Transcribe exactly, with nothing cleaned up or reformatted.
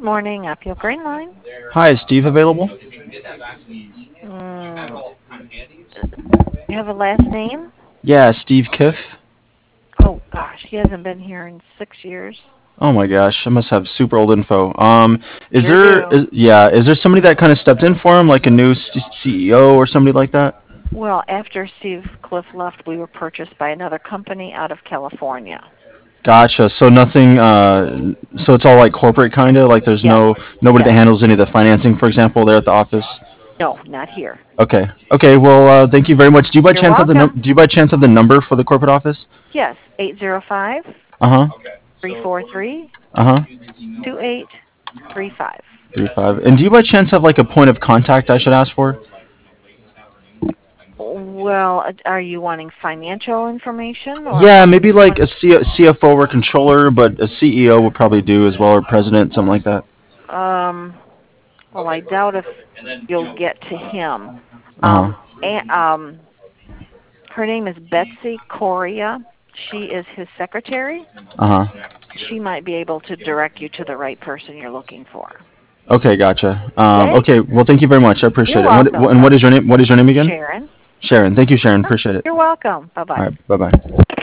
morning, Uphill Green Line. Hi, is Steve available? Mm, you have a last name? Yeah, Steve Kiff. Oh gosh, he hasn't been here in six years. Oh my gosh, I must have super old info. Um, is Sure there, do. is, yeah, is there somebody that kind of stepped in for him, like a new C- CEO or somebody like that? Well, after Steve Cliff left, we were purchased by another company out of California. Gotcha. So nothing, uh, so it's all like corporate kind of, like there's Yes, no, nobody that yes. handles any of the financing, for example, there at the office? No, not here. Okay. Okay, well, uh, thank you very much. Do you by You're chance have the num- welcome. do you by chance have the number for the corporate office? Yes, eight zero five, Uh-huh. three four three, Uh-huh. two eight three five. Three five. And do you by chance have like a point of contact I should ask for? Well, uh, are you wanting financial information or Yeah, something maybe you like want? a C- C F O or controller, but a C E O would probably do as well, or president, something like that. Um, well, I doubt if you'll get to him. Uh Um, huh. and, um, her name is Betsy Coria. She is his secretary. Uh huh. She might be able to direct you to the right person you're looking for. Okay, gotcha. Um, Okay? okay, well, thank you very much. I You're appreciate it. And what, welcome. and what is your name? What is your name again? Sharon. Sharon. Thank you, Sharon. Appreciate it. You're welcome. All Bye-bye. right. Bye bye.